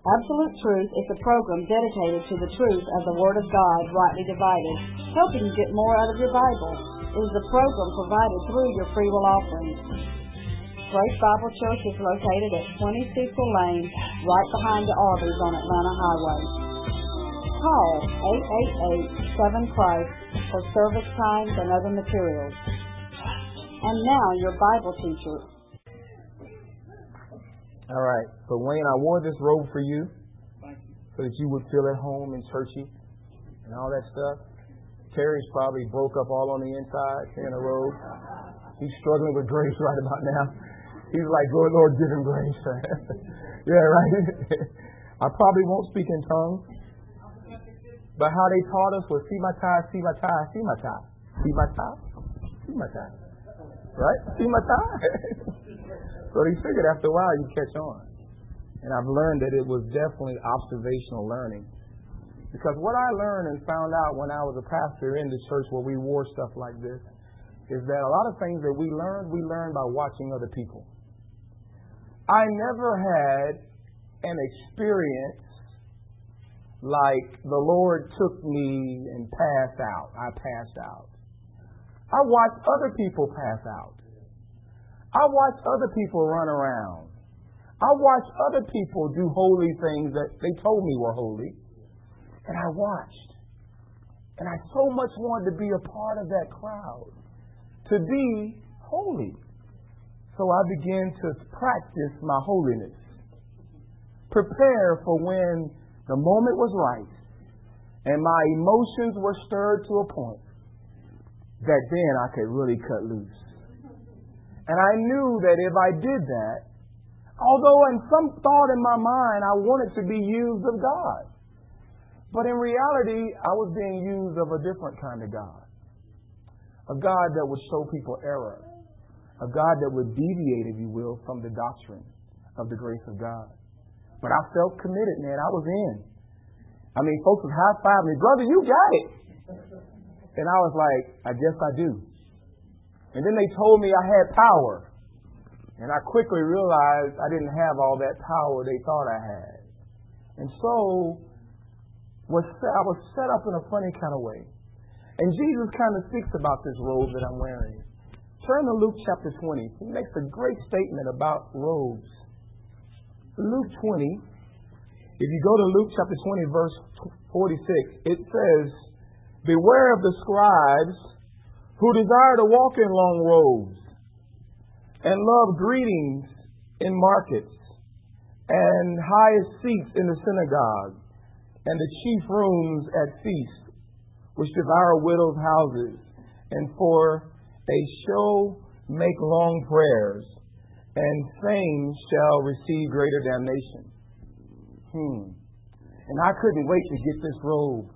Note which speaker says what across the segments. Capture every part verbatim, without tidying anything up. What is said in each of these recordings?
Speaker 1: Absolute Truth is a program dedicated to the truth of the Word of God rightly divided, helping you get more out of your Bible. It is a program provided through your free will offerings. Grace Bible Church is located at twenty Cecil Lane, right behind the Arby's on Atlanta Highway. Call eight eight eight, seven Christ for service times and other materials. And now your Bible teacher.
Speaker 2: All right. So, Wayne, I wore this robe for you so that you would feel at home and churchy and all that stuff. Terry's probably broke up all on the inside in a robe. He's struggling with grace right about now. He's like, "Good Lord, give him grace." Yeah, right? I probably won't speak in tongues. But how they taught us was, see my tie, see my tie, see my tie. See my tie, see my tie. Right? See my tie. So they figured after a while you'd catch on. And I've learned that it was definitely observational learning. Because what I learned and found out when I was a pastor in the church where we wore stuff like this is that a lot of things that we learned, we learned by watching other people. I never had an experience like the Lord took me and passed out. I passed out. I watched other people pass out. I watched other people run around. I watched other people do holy things that they told me were holy. And I watched. And I so much wanted to be a part of that crowd, to be holy. So I began to practice my holiness. Prepare for when the moment was right and my emotions were stirred to a point that then I could really cut loose. And I knew that if I did that, although in some thought in my mind I wanted to be used of God, but in reality I was being used of a different kind of God. A God that would show people error. A God that would deviate, if you will, from the doctrine of the grace of God. But I felt committed, man. I was in. I mean, folks would high-five me, "Brother, you got it." And I was like, "I guess I do." And then they told me I had power. And I quickly realized I didn't have all that power they thought I had. And so was I was set up in a funny kind of way. And Jesus kind of speaks about this robe that I'm wearing. Turn to Luke chapter twenty. He makes a great statement about robes. Luke twenty, if you go to Luke chapter twenty, verse forty-six, it says, "Beware of the scribes who desire to walk in long robes and love greetings in markets and highest seats in the synagogue and the chief rooms at feasts, which devour widows' houses, and for a show make long prayers, and fame shall receive greater damnation." Hmm. And I couldn't wait to get this robe.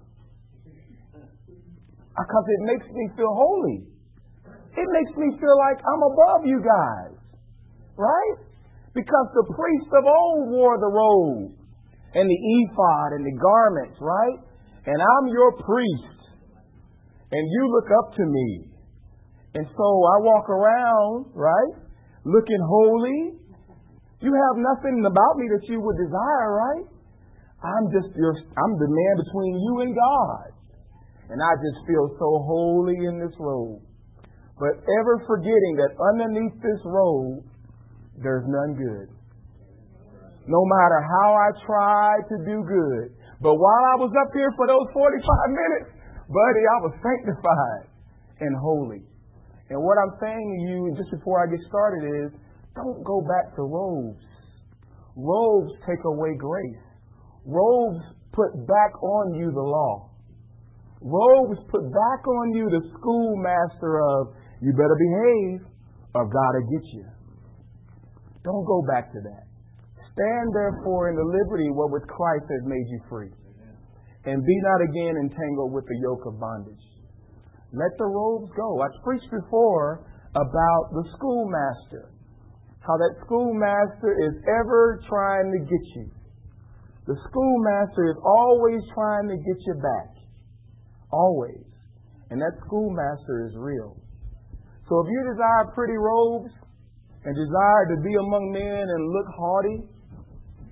Speaker 2: Because it makes me feel holy. It makes me feel like I'm above you guys. Right? Because the priests of old wore the robe and the ephod and the garments, right? And I'm your priest. And you look up to me. And so I walk around, right? Looking holy. You have nothing about me that you would desire, right? I'm just your, I'm the man between you and God. And I just feel so holy in this robe. But ever forgetting that underneath this robe, there's none good. No matter how I tried to do good. But while I was up here for those forty-five minutes, buddy, I was sanctified and holy. And what I'm saying to you, just before I get started, is don't go back to robes. Robes take away grace. Robes put back on you the law. Robes put back on you the schoolmaster of, you better behave or God will get you. Don't go back to that. Stand therefore in the liberty wherewith Christ has made you free. And be not again entangled with the yoke of bondage. Let the robes go. I preached before about the schoolmaster. How that schoolmaster is ever trying to get you. The schoolmaster is always trying to get you back. Always. And that schoolmaster is real. So if you desire pretty robes and desire to be among men and look haughty,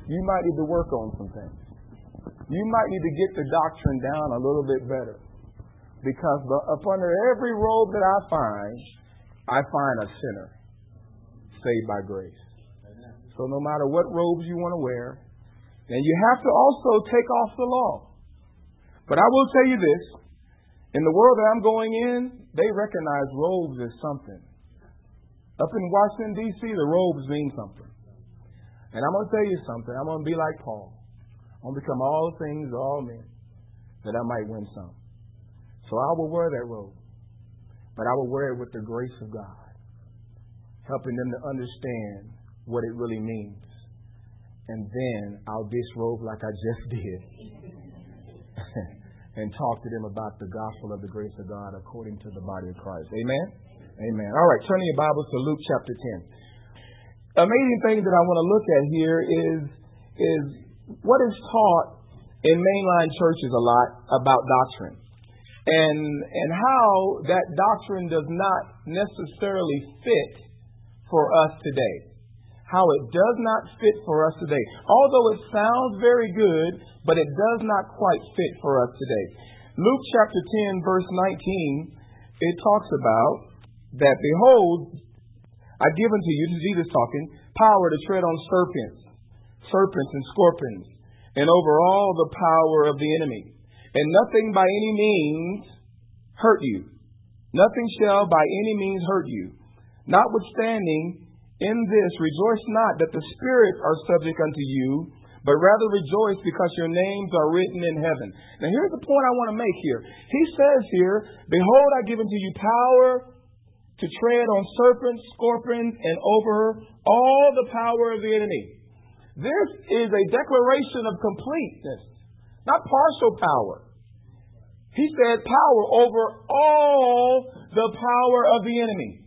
Speaker 2: You might need to work on some things. You might need to get the doctrine down a little bit better. Because the, up under every robe that I find, I find a sinner saved by grace. So no matter what robes you want to wear, then you have to also take off the law. But I will tell you this. In the world that I'm going in, they recognize robes as something. Up in Washington, D C, the robes mean something. And I'm going to tell you something. I'm going to be like Paul. I'm going to become all things to all men, that I might win some. So I will wear that robe. But I will wear it with the grace of God, helping them to understand what it really means. And then I'll disrobe like I just did and talk to them about the gospel of the grace of God according to the body of Christ. Amen? Amen. All right, turn your Bibles to Luke chapter ten. Amazing thing that I want to look at here is, is what is taught in mainline churches a lot about doctrine. And, and how that doctrine does not necessarily fit for us today. How it does not fit for us today. Although it sounds very good, but it does not quite fit for us today. Luke chapter ten, verse nineteen, it talks about that, behold, I've given to you, to Jesus talking, power to tread on serpents, serpents and scorpions, and over all the power of the enemy. And nothing by any means hurt you. Nothing shall by any means hurt you. Notwithstanding, in this rejoice not that the spirits are subject unto you, but rather rejoice because your names are written in heaven. Now here's the point I want to make here. He says here, behold, I give unto you power to tread on serpents, scorpions, and over all the power of the enemy. This is a declaration of completeness, not partial power. He said power over all the power of the enemy.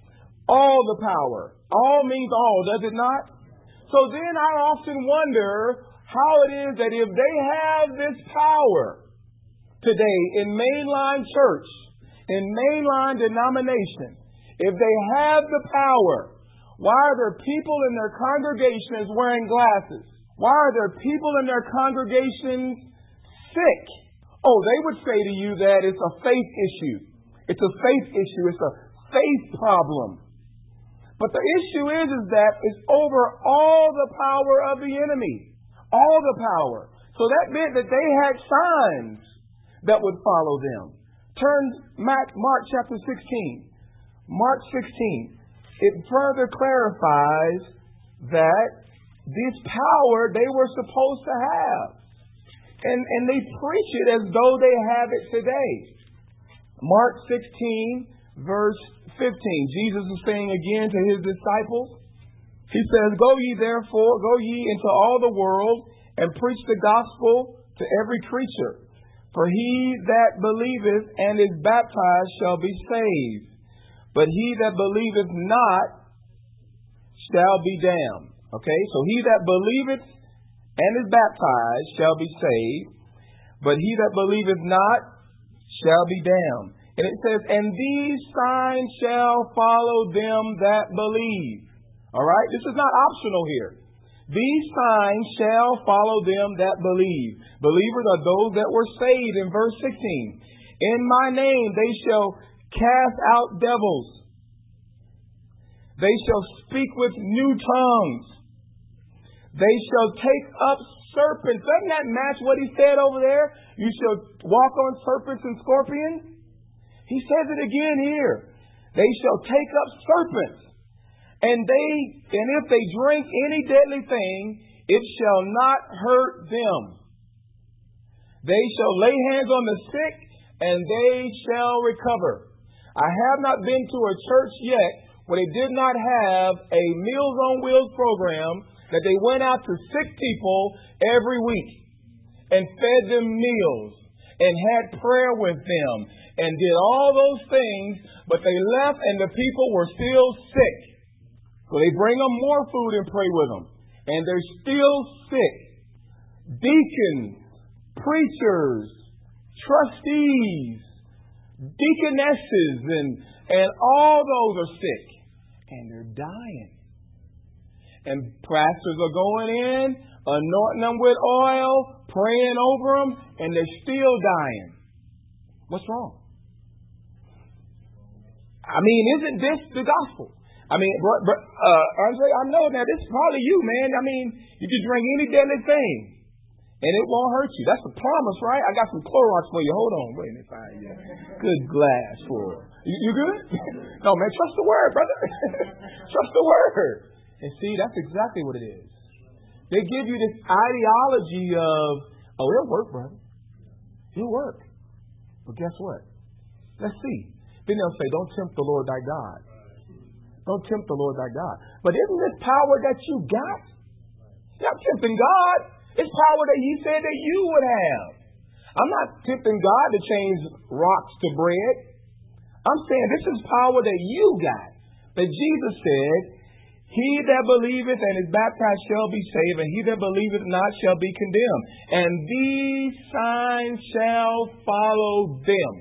Speaker 2: All the power. All means all, does it not? So then I often wonder how it is that if they have this power today in mainline church, in mainline denomination, if they have the power, why are there people in their congregations wearing glasses? Why are there people in their congregations sick? Oh, they would say to you that it's a faith issue. It's a faith issue. It's a faith problem. But the issue is, is that it's over all the power of the enemy. All the power. So that meant that they had signs that would follow them. Turn Mark, Mark chapter sixteen. Mark sixteen. It further clarifies that this power they were supposed to have. And, and they preach it as though they have it today. Mark sixteen, verse fifteen. Jesus is saying again to his disciples, he says, Go ye therefore, go ye into all the world and preach the gospel to every creature. For he that believeth and is baptized shall be saved, but he that believeth not shall be damned. Okay, so he that believeth and is baptized shall be saved, but he that believeth not shall be damned. And it says, and these signs shall follow them that believe. All right? This is not optional here. These signs shall follow them that believe. Believers are those that were saved in verse sixteen. In my name they shall cast out devils. They shall speak with new tongues. They shall take up serpents. Doesn't that match what he said over there? You shall walk on serpents and scorpions. He says it again here. They shall take up serpents. And they, and if they drink any deadly thing, it shall not hurt them. They shall lay hands on the sick, and they shall recover. I have not been to a church yet where they did not have a Meals on Wheels program that they went out to sick people every week and fed them meals and had prayer with them and did all those things, but they left and the people were still sick. So they bring them more food and pray with them, and they're still sick. Deacons, preachers, trustees, deaconesses, and, and all those are sick, and they're dying. And pastors are going in, anointing them with oil, praying over them, and they're still dying. What's wrong? I mean, isn't this the gospel? I mean, but, but uh, Andre, I know now this is probably you, man. I mean, you can drink any deadly thing, and it won't hurt you. That's the promise, right? I got some Clorox for you. Hold on, wait a minute. Fine, yeah. Good glass full. You, you good? No, man, trust the word, brother. Trust the word. And see, that's exactly what it is. They give you this ideology of, oh, it'll work, brother. It'll work. But guess what? Let's see. Then they'll say, don't tempt the Lord thy God. Don't tempt the Lord thy God. But isn't this power that you got? You're not tempting God. It's power that he said that you would have. I'm not tempting God to change rocks to bread. I'm saying this is power that you got. That Jesus said, he that believeth and is baptized shall be saved, and he that believeth not shall be condemned. And these signs shall follow them.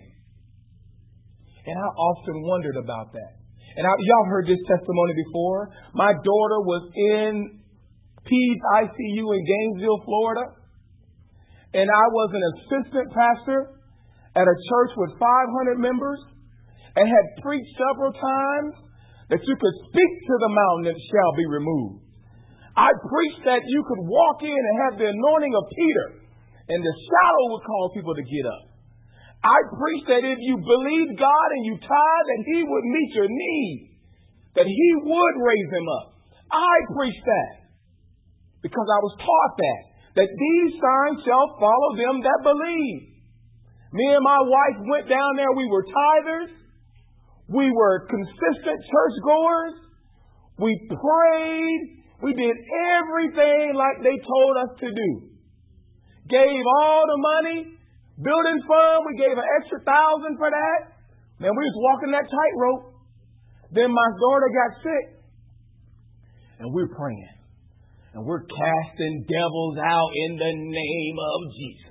Speaker 2: And I often wondered about that. And I, y'all heard this testimony before. My daughter was in Peds I C U in Gainesville, Florida. And I was an assistant pastor at a church with five hundred members and had preached several times that you could speak to the mountain and it shall be removed. I preached that you could walk in and have the anointing of Peter and the shadow would cause people to get up. I preached that if you believe God and you tithe, that he would meet your need, that he would raise them up. I preached that because I was taught that, that these signs shall follow them that believe. Me and my wife went down there. We were tithers. We were consistent churchgoers. We prayed. We did everything like they told us to do. Gave all the money. Building fund, we gave an extra thousand for that. Man, we was walking that tightrope. Then my daughter got sick. And we're praying. And we're casting devils out in the name of Jesus.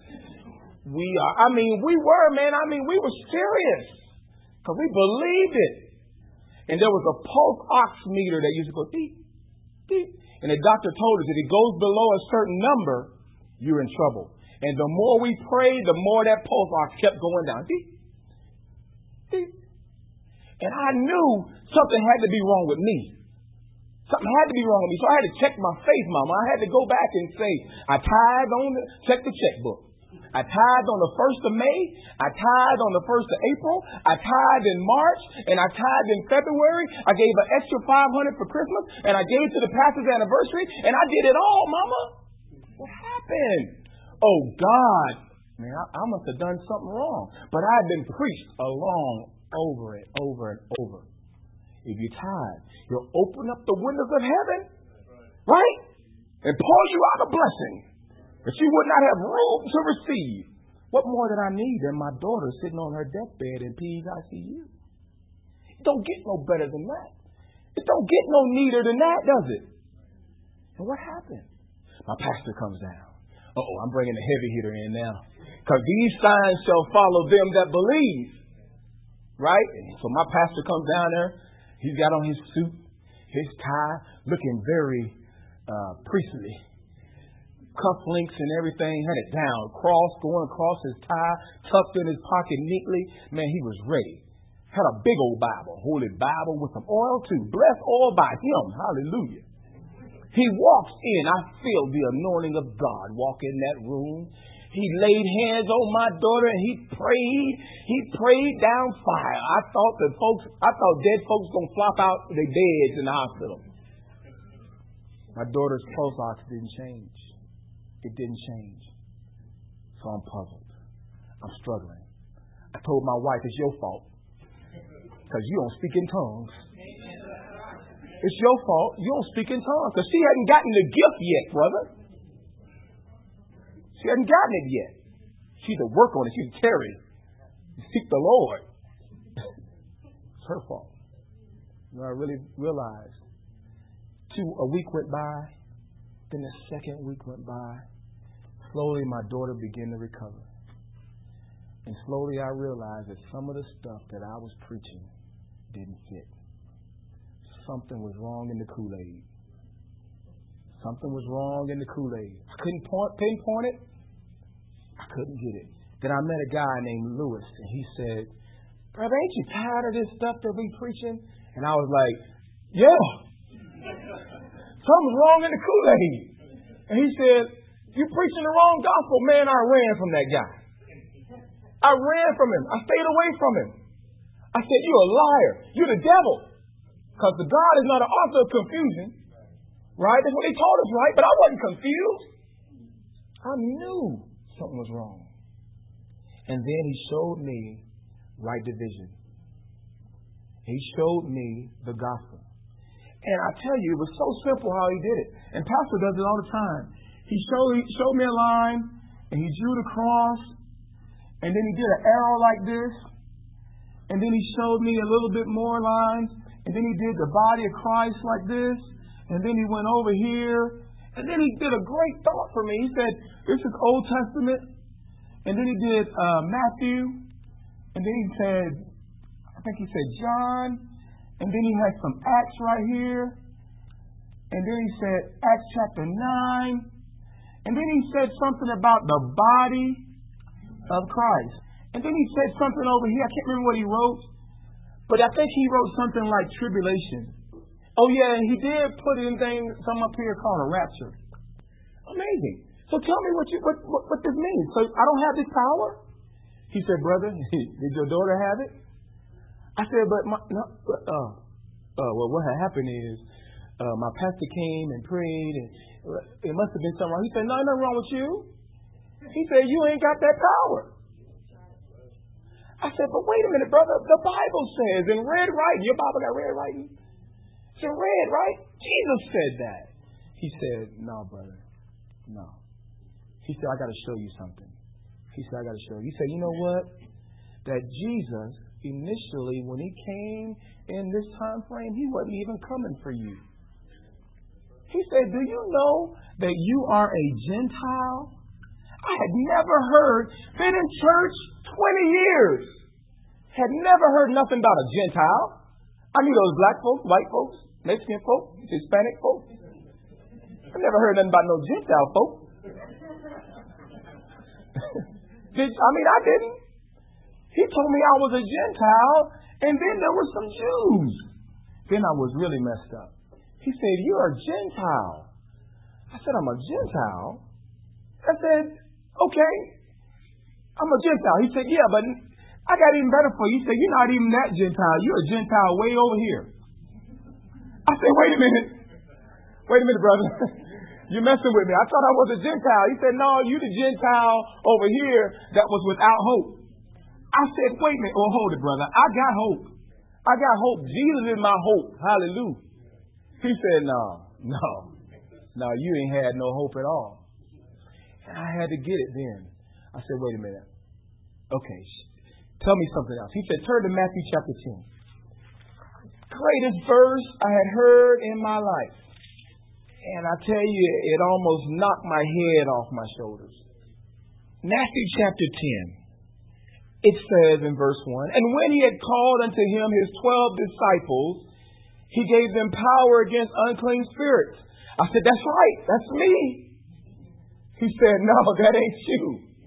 Speaker 2: We are, I mean, we were, man, I mean, we were serious. Because we believed it. And there was a pulse ox meter that used to go beep, beep. And the doctor told us if it goes below a certain number, you're in trouble. And the more we prayed, the more that pulse ox kept going down. Beep, beep. And I knew something had to be wrong with me. Something had to be wrong with me. So I had to check my faith, Mama. I had to go back and say, I tithed on the, check the checkbook. I tithed on the first of May. I tithed on the first of April. I tithed in March. And I tithed in February. I gave an extra five hundred dollars for Christmas. And I gave to the pastor's anniversary. And I did it all, Mama. What happened? Oh, God. Man, I, I must have done something wrong. But I had been preached along over and over and over. If you tithe, you'll open up the windows of heaven, right? And pour you out a blessing that you would not have room to receive. What more did I need than my daughter sitting on her deathbed in Peds I C U? It don't get no better than that. It don't get no neater than that, does it? And what happened? My pastor comes down. Uh-oh, I'm bringing the heavy hitter in now. Because these signs shall follow them that believe. Right? So my pastor comes down there. He's got on his suit, his tie, looking very uh, priestly. Cufflinks and everything, had it down. Cross going across his tie, tucked in his pocket neatly. Man, he was ready. Had a big old Bible, Holy Bible with some oil too. Blessed all by him. Hallelujah. He walks in. I feel the anointing of God walk in that room. He laid hands on my daughter and he prayed. He prayed down fire. I thought that folks, I thought dead folks gonna flop out their beds in the hospital. My daughter's pulse ox didn't change. It didn't change. So I'm puzzled. I'm struggling. I told my wife it's your fault because you don't speak in tongues. It's your fault. You don't speak in tongues because she hadn't gotten the gift yet, brother. She hadn't gotten it yet. She's to work on it. She's to tarry. Seek the Lord. It's her fault. You know, I really realized. Two, a week went by. Then the second week went by. Slowly, my daughter began to recover. And slowly, I realized that some of the stuff that I was preaching didn't fit. Something was wrong in the Kool-Aid. Something was wrong in the Kool-Aid. I couldn't point, pinpoint it. I couldn't get it. Then I met a guy named Lewis, and he said, brother, ain't you tired of this stuff that we preaching? And I was like, yeah. Something's wrong in the Kool-Aid. And he said, you preaching the wrong gospel. Man, I ran from that guy. I ran from him. I stayed away from him. I said, you're a liar. You're the devil. Because the God is not an author of confusion. Right? That's what they taught us, right? But I wasn't confused. I knew something was wrong. And then he showed me right division. He showed me the gospel. And I tell you, it was so simple how he did it. And Pastor does it all the time. He showed, he showed me a line, and he drew the cross, and then he did an arrow like this, and then he showed me a little bit more lines, and then he did the body of Christ like this, and then he went over here, and then he did a great thought for me. He said, this is Old Testament, and then he did uh, Matthew, and then he said, I think he said John, and then he had some Acts right here, and then he said Acts chapter nine, and then he said something about the body of Christ. And then he said something over here. I can't remember what he wrote, but I think he wrote something like tribulation. Oh yeah, and he did put in thing, something up here called a rapture. Amazing. So tell me what you what what, what this means. So I don't have this power? He said, brother, did your daughter have it? I said, but my no, uh, uh, well, what had happened is uh, my pastor came and prayed, and it must have been something wrong. He said, no, nothing wrong with you. He said, you ain't got that power. I said, but wait a minute, brother. The Bible says in red writing, your Bible got red writing? It's in red, right? Jesus said that. He said, no, brother. No. He said, I got to show you something. He said, I got to show you. He said, you know what? That Jesus, initially, when he came in this time frame, he wasn't even coming for you. He said, do you know that you are a Gentile? I had never heard, been in church twenty years, had never heard nothing about a Gentile. I knew those black folks, white folks, Mexican folks, Hispanic folks. I never heard nothing about no Gentile folks. Did, I mean, I didn't. He told me I was a Gentile, and then there were some Jews. Then I was really messed up. He said, you're a Gentile. I said, I'm a Gentile? I said, okay, I'm a Gentile. He said, yeah, but I got even better for you. He said, you're not even that Gentile. You're a Gentile way over here. I said, wait a minute. Wait a minute, brother. You're messing with me. I thought I was a Gentile. He said, no, you the Gentile over here that was without hope. I said, wait a minute. Oh, hold it, brother. I got hope. I got hope. Jesus is my hope. Hallelujah. He said, no, no, no, you ain't had no hope at all. And I had to get it then. I said, wait a minute. Okay, tell me something else. He said, turn to Matthew chapter ten. Greatest verse I had heard in my life. And I tell you, it almost knocked my head off my shoulders. Matthew chapter ten. It says in verse one, and when he had called unto him his twelve disciples, he gave them power against unclean spirits. I said, that's right. That's me. He said, no, that ain't you.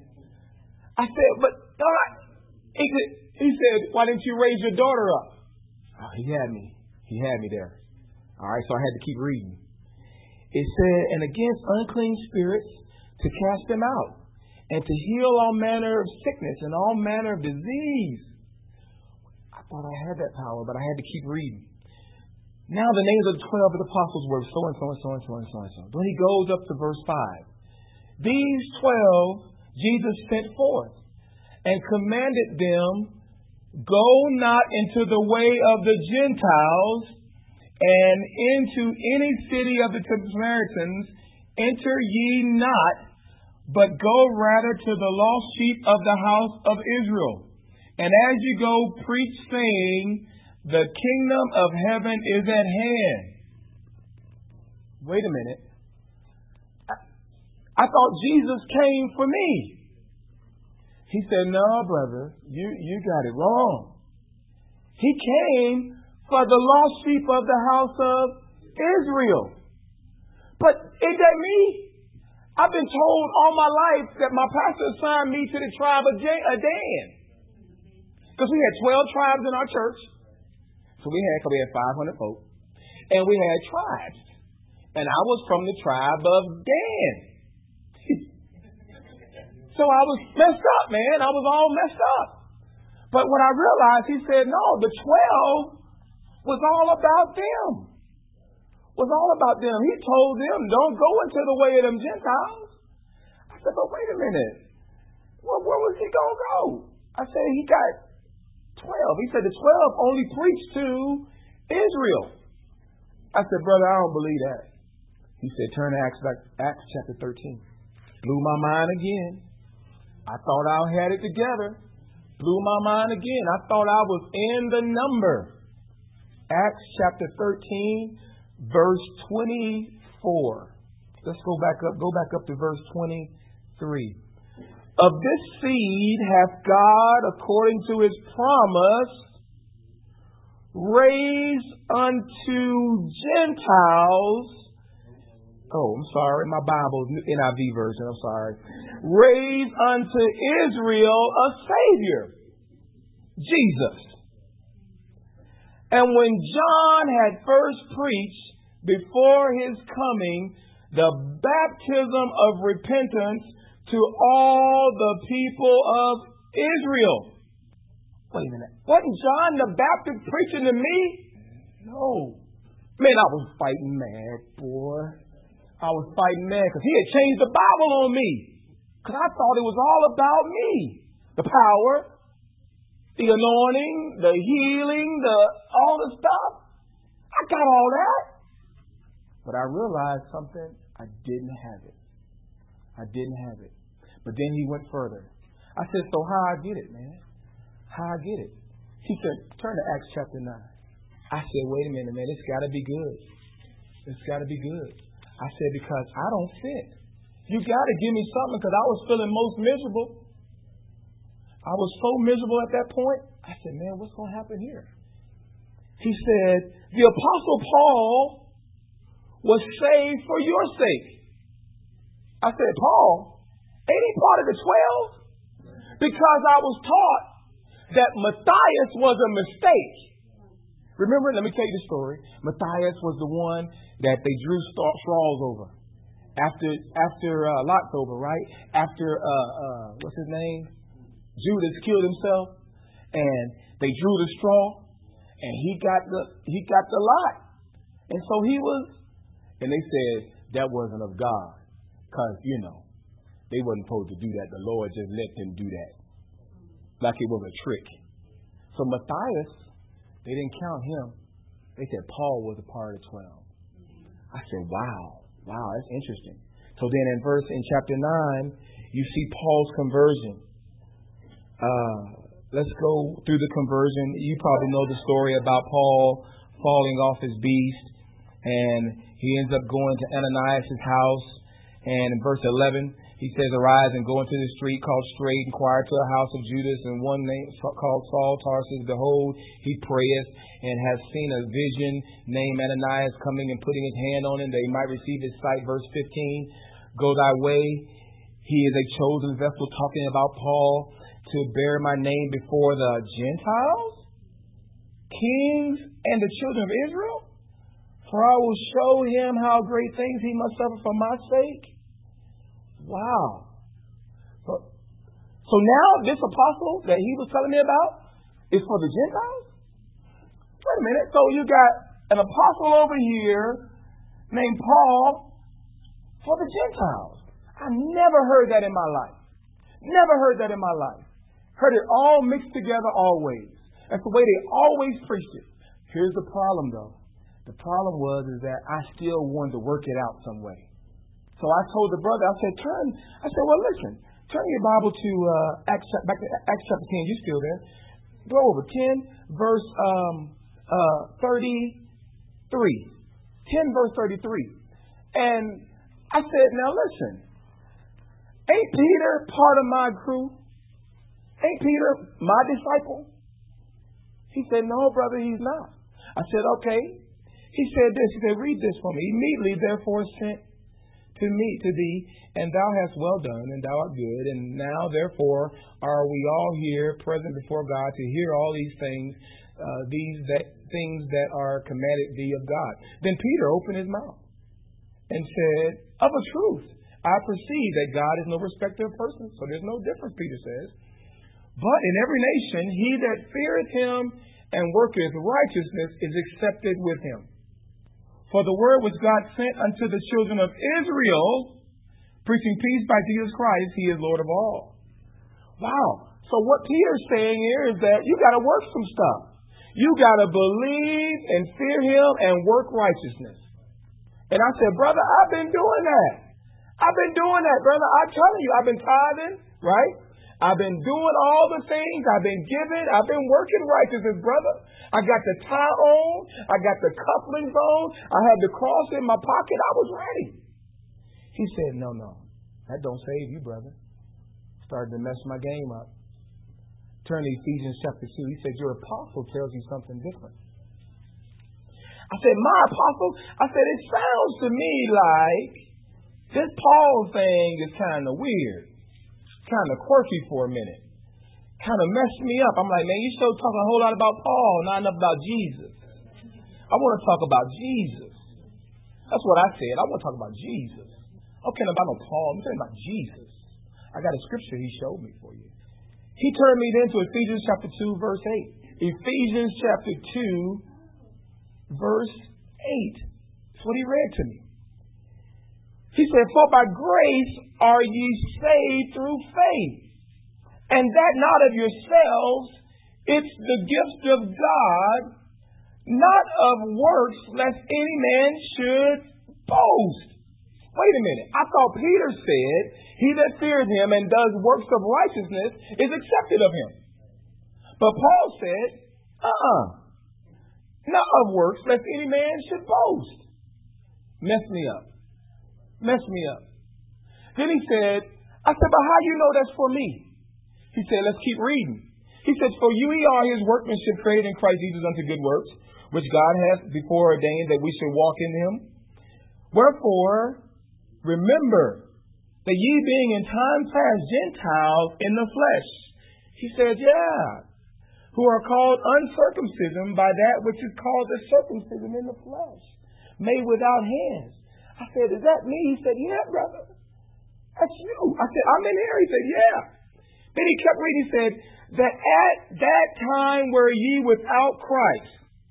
Speaker 2: I said, but God. He said, he said, why didn't you raise your daughter up? Oh, he had me. He had me there. All right, so I had to keep reading. It said, and against unclean spirits to cast them out, and to heal all manner of sickness and all manner of disease. I thought I had that power, but I had to keep reading. Now the names of the twelve of the apostles were so and so and so and so and so and so. Then he goes up to verse five. These twelve Jesus sent forth and commanded them, go not into the way of the Gentiles, and into any city of the Samaritans enter ye not, but go rather to the lost sheep of the house of Israel. And as you go, preach, saying, the kingdom of heaven is at hand. Wait a minute. I, I thought Jesus came for me. He said, no, brother, you, you got it wrong. He came for the lost sheep of the house of Israel. But ain't that me? I've been told all my life that my pastor assigned me to the tribe of Dan. Because we had twelve tribes in our church. So we had, we had five hundred folk. And we had tribes. And I was from the tribe of Dan. So I was messed up, man. I was all messed up. But when I realized, he said, no, the twelve was all about them. Was all about them. He told them, don't go into the way of them Gentiles. I said, but wait a minute. Well, where was he going to go? I said, he got twelve. He said the twelve only preached to Israel. I said, brother, I don't believe that. He said, turn to Acts, Acts chapter thirteen. Blew my mind again. I thought I had it together. Blew my mind again. I thought I was in the number. Acts chapter thirteen, verse twenty-four. Let's go back up. Go back up to verse twenty-three. Of this seed hath God, according to his promise, raised unto Gentiles. Oh, I'm sorry. My Bible, N I V version. I'm sorry. Raised unto Israel a Savior, Jesus. And when John had first preached before his coming the baptism of repentance to all the people of Israel. Wait a minute. Wasn't John the Baptist preaching to me? No. Man, I was fighting mad, boy. I was fighting mad because he had changed the Bible on me. Because I thought it was all about me. The power, the anointing, the healing, the all the stuff. I got all that. But I realized something. I didn't have it. I didn't have it. But then he went further. I said, so how I get it, man? How I get it? He said, turn to Acts chapter nine. I said, wait a minute, man. It's got to be good. It's got to be good. I said, because I don't fit. You got to give me something because I was feeling most miserable. I was so miserable at that point. I said, man, what's going to happen here? He said, the Apostle Paul was saved for your sake. I said, Paul, ain't he part of the twelve? Because I was taught that Matthias was a mistake. Remember, let me tell you the story. Matthias was the one that they drew straws over. After after uh, Lot's over, right? After, uh, uh, what's his name? Judas killed himself. And they drew the straw. And he got the he got the lot. And so he was, and they said that wasn't of God. Because, you know, they wasn't supposed to do that. The Lord just let them do that. Like it was a trick. So Matthias, they didn't count him. They said Paul was a part of the twelve. I said, wow, wow, that's interesting. So then in verse, in chapter nine, you see Paul's conversion. Uh, let's go through the conversion. You probably know the story about Paul falling off his beast. And he ends up going to Ananias' house. And in verse eleven, he says, arise and go into the street called Straight, inquire to a house of Judas, and one name called Saul Tarsus. Behold, he prayeth, and has seen a vision named Ananias coming and putting his hand on him, that he might receive his sight. Verse fifteen, go thy way. He is a chosen vessel, talking about Paul, to bear my name before the Gentiles, kings, and the children of Israel. For I will show him how great things he must suffer for my sake. Wow. So, so now this apostle that he was telling me about is for the Gentiles? Wait a minute. So you got an apostle over here named Paul for the Gentiles. I never heard that in my life. Never heard that in my life. Heard it all mixed together always. That's the way they always preached it. Here's the problem, though. The problem was is that I still wanted to work it out some way. So I told the brother, I said, turn. I said, well, listen, turn your Bible to uh, Acts, back to Acts chapter ten. You still there? Go over ten, verse um, uh, thirty-three. ten, verse thirty-three. And I said, now listen, ain't Peter part of my crew? Ain't Peter my disciple? He said, no, brother, he's not. I said, okay. He said this. He said, read this for me. Immediately, therefore, sent
Speaker 3: to me, to thee, and thou hast well done, and thou art good. And now, therefore, are we all here present before God to hear all these things, uh, these that, things that are commanded thee of God. Then Peter opened his mouth and said, of a truth, I perceive that God is no respecter of persons. So there's no difference, Peter says. But in every nation, he that feareth him and worketh righteousness is accepted with him. For the word which God sent unto the children of Israel, preaching peace by Jesus Christ, he is Lord of all. Wow. So what Peter's saying here is that you got to work some stuff. You got to believe and fear him and work righteousness. And I said, brother, I've been doing that. I've been doing that, brother. I'm telling you, I've been tithing, right? I've been doing all the things. I've been giving. I've been working righteousness, brother. I got the tie on. I got the couplings on. I had the cross in my pocket. I was ready. He said, no, no. That don't save you, brother. Started to mess my game up. Turn to Ephesians chapter two. He said, your apostle tells you something different. I said, my apostle? I said, it sounds to me like this Paul thing is kind of weird. Kind of quirky for a minute. Kind of messed me up. I'm like, man, you still talking a whole lot about Paul, not enough about Jesus. I want to talk about Jesus. That's what I said. I want to talk about Jesus. I'm not about no Paul. I'm talking about Jesus. I got a scripture he showed me for you. He turned me then to Ephesians chapter two, verse eight. Ephesians chapter two, verse eight. That's what he read to me. He said, for by grace are ye saved through faith, and that not of yourselves, it's the gift of God, not of works, lest any man should boast. Wait a minute. I thought Peter said, he that fears him and does works of righteousness is accepted of him. But Paul said, uh-uh, not of works, lest any man should boast. Mess me up. Mess me up. Then he said, I said, but how do you know that's for me? He said, let's keep reading. He said, for you are his workmanship created in Christ Jesus unto good works, which God hath before ordained that we should walk in them. Wherefore, remember that ye being in time past Gentiles in the flesh. He said, yeah, who are called uncircumcision by that which is called the circumcision in the flesh, made without hands. I said, is that me? He said, yeah, brother. That's you. I said, I'm in here. He said, yeah. Then he kept reading. He said, that at that time were ye without Christ,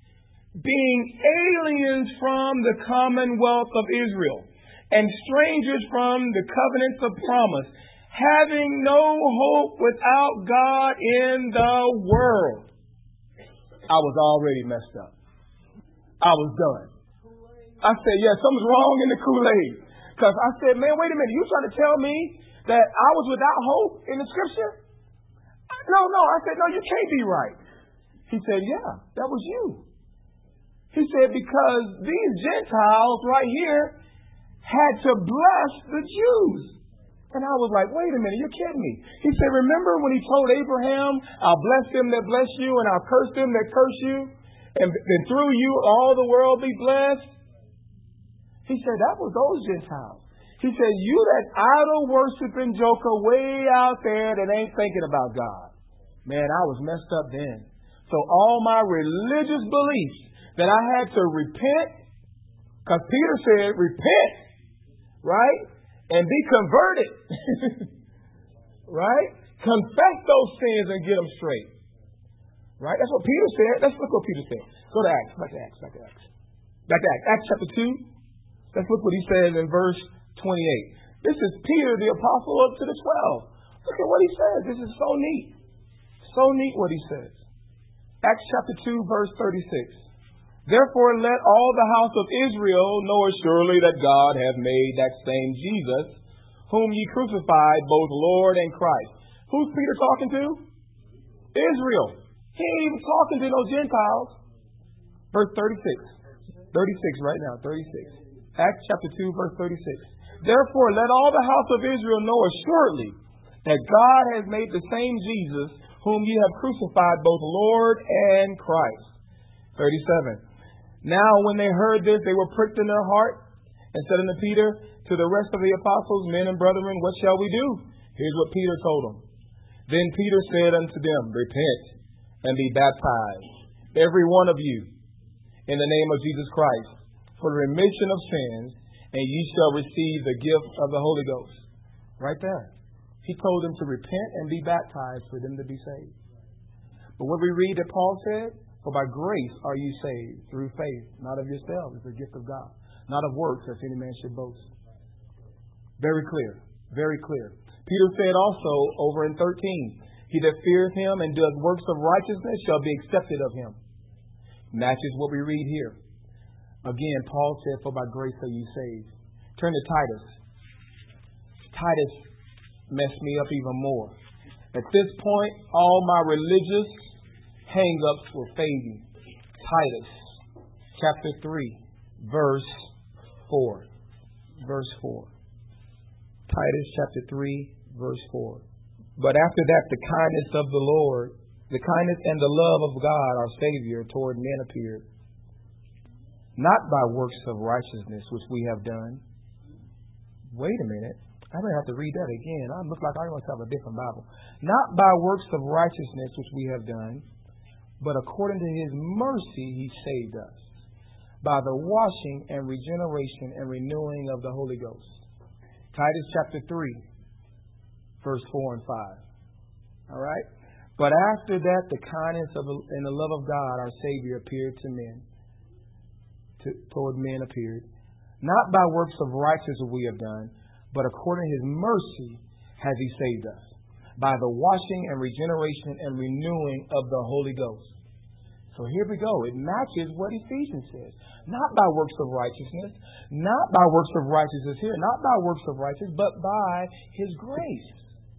Speaker 3: being aliens from the commonwealth of Israel, and strangers from the covenants of promise, having no hope without God in the world. I was already messed up. I was done. I said, yeah, something's wrong in the Kool-Aid. Because I said, man, wait a minute. You trying to tell me that I was without hope in the scripture? No, no. I said, no, you can't be right. He said, yeah, that was you. He said, because these Gentiles right here had to bless the Jews. And I was like, wait a minute, you're kidding me. He said, remember when he told Abraham, I'll bless them that bless you and I'll curse them that curse you. And then through you all the world be blessed. He said, that was those Gentiles. He said, you that idol worshiping joker way out there that ain't thinking about God. Man, I was messed up then. So all my religious beliefs that I had to repent, because Peter said, repent, right? And be converted, right? Confess those sins and get them straight. Right? That's what Peter said. Let's look what Peter said. Go to Acts. Back to Acts. Back to Acts. Back to Acts. Acts chapter two. Let's look what he says in verse twenty-eight. This is Peter, the apostle, up to the twelve. Look at what he says. This is so neat. So neat what he says. Acts chapter two, verse thirty-six. Therefore let all the house of Israel know assuredly that God hath made that same Jesus, whom ye crucified, both Lord and Christ. Who's Peter talking to? Israel. He ain't even talking to no Gentiles. Verse thirty-six. thirty-six right now, thirty-six. Acts chapter two, verse thirty-six. Therefore, let all the house of Israel know assuredly that God has made the same Jesus, whom ye have crucified, both Lord and Christ. thirty-seven. Now, when they heard this, they were pricked in their heart, and said unto Peter, to the rest of the apostles, men and brethren, what shall we do? Here's what Peter told them. Then Peter said unto them, repent and be baptized, every one of you, in the name of Jesus Christ, for the remission of sins, and ye shall receive the gift of the Holy Ghost. Right there. He told them to repent and be baptized for them to be saved. But what we read that Paul said, for by grace are you saved, through faith, not of yourselves, it's a gift of God, not of works, lest any man should boast. Very clear, very clear. Peter said also over in thirteen, he that feareth him and does works of righteousness shall be accepted of him. Matches what we read here. Again, Paul said, for by grace are you saved. Turn to Titus. Titus messed me up even more. At this point, all my religious hang-ups were fading. Titus, chapter three, verse four. Verse four. Titus, chapter three, verse four. But after that, the kindness of the Lord, the kindness and the love of God, our Savior, toward men appeared. Not by works of righteousness which we have done. Wait a minute. I'm going to have to read that again. I look like I must have a different Bible. Not by works of righteousness which we have done, but according to His mercy He saved us, by the washing and regeneration and renewing of the Holy Ghost. Titus chapter three, verse four and five. All right? But after that, the kindness of and the love of God, our Savior, appeared to men. To, toward men appeared. Not by works of righteousness we have done, but according to His mercy has He saved us, by the washing and regeneration and renewing of the Holy Ghost. So here we go. It matches what Ephesians says. Not by works of righteousness, not by works of righteousness here, not by works of righteousness, but by His grace.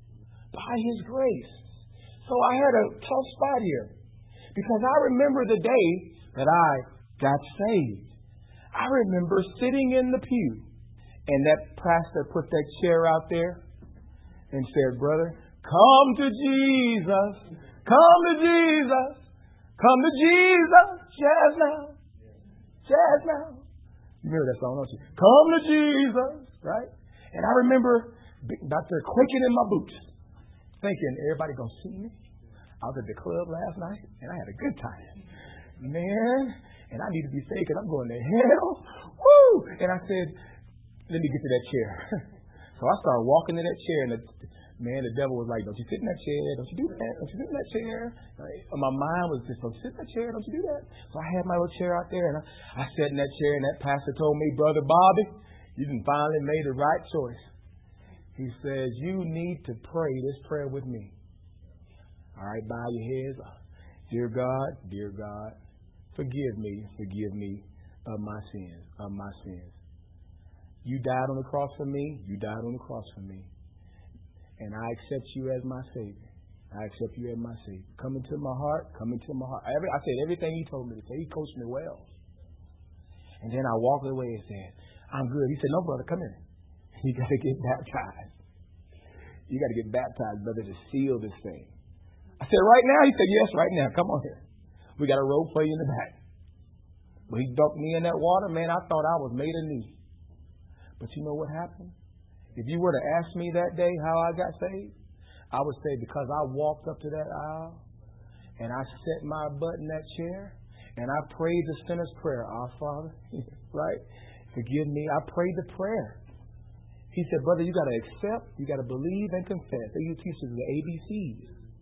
Speaker 3: By His grace. So I had a tough spot here, because I remember the day that I got saved. I remember sitting in the pew, and that pastor put that chair out there and said, brother, come to Jesus, come to Jesus, come to Jesus, jazz now, jazz now. You remember that song, don't you? Come to Jesus, right? And I remember about there quaking in my boots, thinking, everybody gonna see me? I was at the club last night, and I had a good time. Man, and I need to be saved because I'm going to hell. Woo! And I said, let me get to that chair. So I started walking to that chair, and the, man, the devil was like, don't you sit in that chair. Don't you do that. Don't you sit in that chair. Right? My mind was just, don't you sit in that chair. Don't you do that. So I had my little chair out there, and I, I sat in that chair, and that pastor told me, Brother Bobby, you done finally made the right choice. He says, you need to pray this prayer with me. All right, bow your heads. Dear God, dear God, forgive me, forgive me of my sins, of my sins. You died on the cross for me. You died on the cross for me. And I accept you as my Savior. I accept you as my Savior. Come into my heart. Come into my heart. Every, I said everything He told me to say. He coached me well. And then I walked away and said, I'm good. He said, no, brother, come here. You got to get baptized. You got to get baptized, brother, to seal this thing. I said, right now? He said, yes, right now. Come on here. We got a rope for you in the back. When He dunked me in that water, man, I thought I was made anew. But you know what happened? If you were to ask me that day how I got saved, I would say because I walked up to that aisle and I set my butt in that chair and I prayed the sinner's prayer, our Father, right? Forgive me. I prayed the prayer. He said, brother, you got to accept, you got to believe and confess. They used to teach us the A B Cs.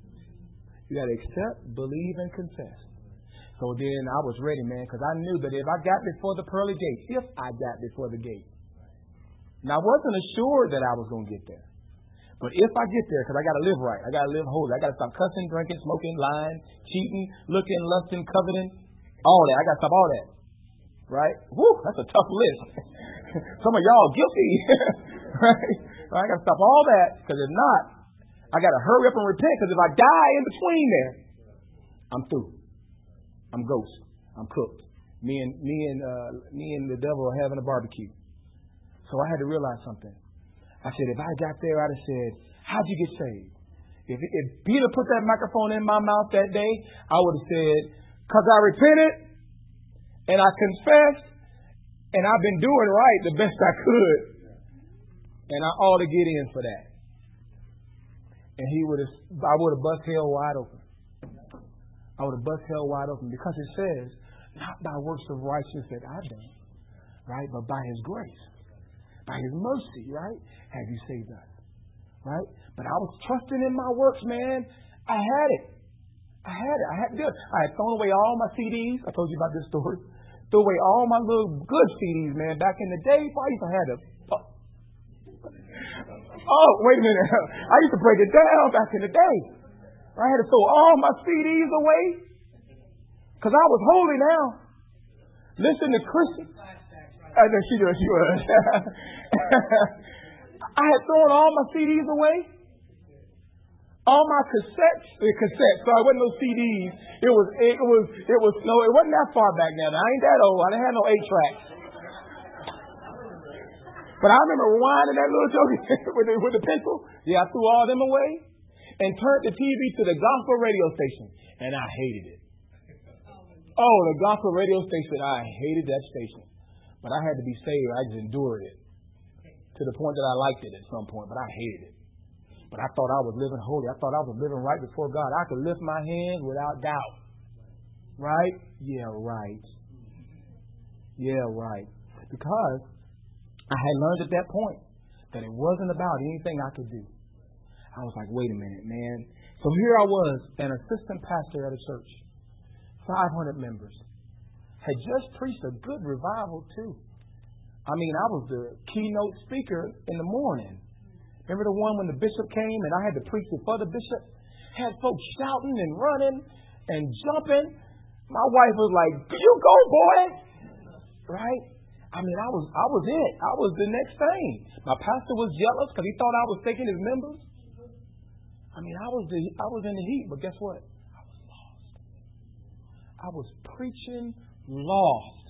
Speaker 3: You got to accept, believe, and confess. So then I was ready, man, because I knew that if I got before the pearly gate, if I got before the gate, now I wasn't assured that I was going to get there. But if I get there, because I got to live right, I got to live holy, I got to stop cussing, drinking, smoking, lying, cheating, looking, lusting, coveting, all that. I got to stop all that. Right? Woo, that's a tough list. Some of y'all guilty. Right? I got to stop all that, because if not, I got to hurry up and repent, because if I die in between there, I'm through. I'm ghost. I'm cooked. Me and me and uh, me and the devil are having a barbecue. So I had to realize something. I said, if I got there, I'd have said, how'd you get saved? If, if Peter put that microphone in my mouth that day, I would have said, because I repented and I confessed and I've been doing right the best I could. And I ought to get in for that. And he would have, I would have bust hell wide open. I would have bust hell wide open because it says, not by works of righteousness that I've done, right? But by His grace, by His mercy, right? Have you saved us, right? But I was trusting in my works, man. I had it. I had it. I had good. I had thrown away all my C Ds. I told you about this story. Threw away all my little good C Ds, man. Back in the day, I used to have to. Oh, wait a minute. I used to break it down back in the day. I had to throw all my C Ds away because I was holy now. Listen to Christian. I know she was. She was. I had thrown all my C Ds away. All my cassettes, the cassettes. So it wasn't no C Ds. It was. It was. It was. No, it wasn't that far back now. I ain't that old. I didn't have no eight tracks. But I remember rewinding that little joke with, the, with the pencil. Yeah, I threw all them away and turned the T V to the gospel radio station. And I hated it. Oh, the gospel radio station. I hated that station. But I had to be saved. I just endured it to the point that I liked it at some point. But I hated it. But I thought I was living holy. I thought I was living right before God. I could lift my hands without doubt. Right? Yeah, right. Yeah, right. Because I had learned at that point that it wasn't about anything I could do. I was like, wait a minute, man. So here I was, an assistant pastor at a church, five hundred members. Had just preached a good revival, too. I mean, I was the keynote speaker in the morning. Remember the one when the bishop came and I had to preach before the bishop? Had folks shouting and running and jumping. My wife was like, you go, boy. Right? I mean, I was I was it. I was the next thing. My pastor was jealous because he thought I was taking his members. I mean, I was the I was in the heat, but guess what? I was lost. I was preaching lost.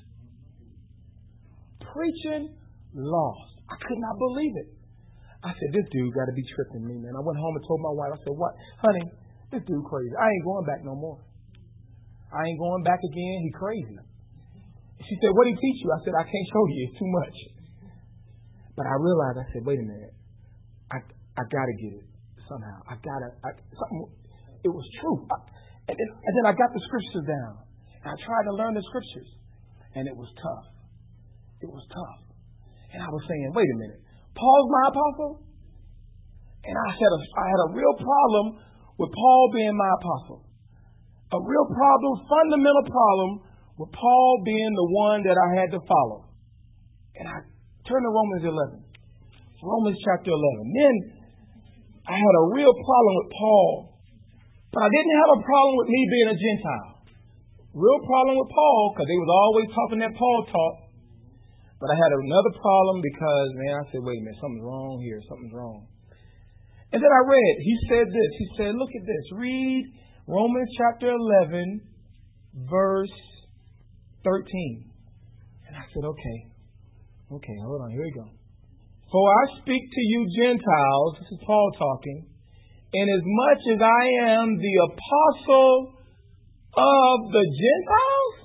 Speaker 3: Preaching lost. I could not believe it. I said, this dude got to be tripping me, man. I went home and told my wife, I said, what? Honey, this dude crazy. I ain't going back no more. I ain't going back again. He crazy. She said, what did he teach you? I said, I can't show you. It's too much. But I realized, I said, wait a minute. I I got to get it somehow. I got to, something, it was true. I, and, then, and then I got the scriptures down. And I tried to learn the scriptures. And it was tough. It was tough. And I was saying, wait a minute. Paul's my apostle? And I had a, I had a real problem with Paul being my apostle. A real problem, fundamental problem with Paul being the one that I had to follow. And I turned to Romans eleven. Romans chapter eleven. Then I had a real problem with Paul. But I didn't have a problem with me being a Gentile. Real problem with Paul because they was always talking that Paul talk. But I had another problem because, man, I said, wait a minute, something's wrong here. Something's wrong. And then I read, he said this. He said, look at this. Read Romans chapter eleven, verse thirteen. And I said, okay. Okay, hold on. Here we go. For I speak to you Gentiles, this is Paul talking, inasmuch as I am the apostle of the Gentiles,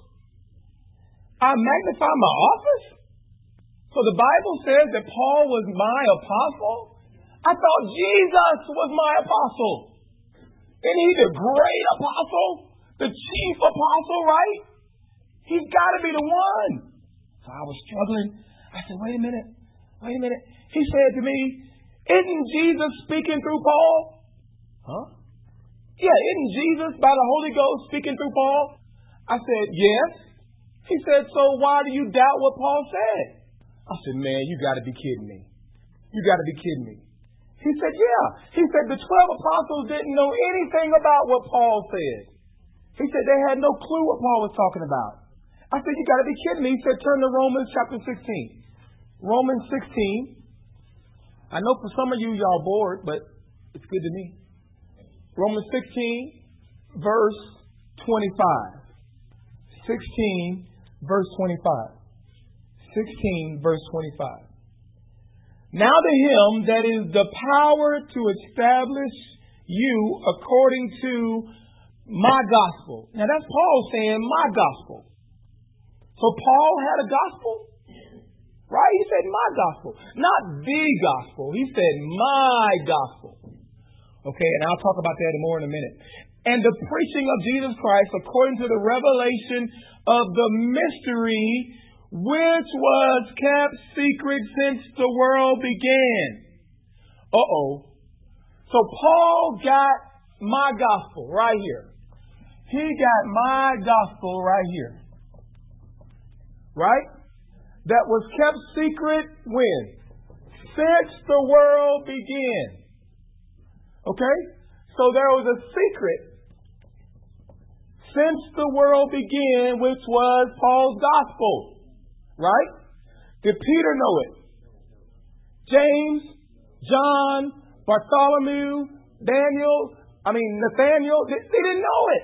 Speaker 3: I magnify my office. So the Bible says that Paul was my apostle. I thought Jesus was my apostle. Isn't he the great apostle? The chief apostle, right? He's got to be the one. So I was struggling. I said, wait a minute. Wait a minute. He said to me, isn't Jesus speaking through Paul? Huh? Yeah, isn't Jesus by the Holy Ghost speaking through Paul? I said, yes. He said, so why do you doubt what Paul said? I said, man, you got to be kidding me. You got to be kidding me. He said, yeah. He said the twelve apostles didn't know anything about what Paul said. He said they had no clue what Paul was talking about. I said, you got to be kidding me. He said, turn to Romans chapter sixteen. Romans sixteen. I know for some of you, y'all bored, but it's good to me. Romans sixteen, verse twenty-five. sixteen, verse twenty-five. sixteen, verse twenty-five. Now to him that is the power to establish you according to my gospel. Now that's Paul saying my gospel. So Paul had a gospel? Right? He said my gospel. Not the gospel. He said my gospel. Okay, and I'll talk about that more in a minute. And the preaching of Jesus Christ according to the revelation of the mystery which was kept secret since the world began. Uh-oh. So Paul got my gospel right here. He got my gospel right here. Right? That was kept secret when? Since the world began. Okay? So there was a secret since the world began, which was Paul's gospel. Right? Did Peter know it? James, John, Bartholomew, Daniel, I mean Nathaniel, they, they didn't know it.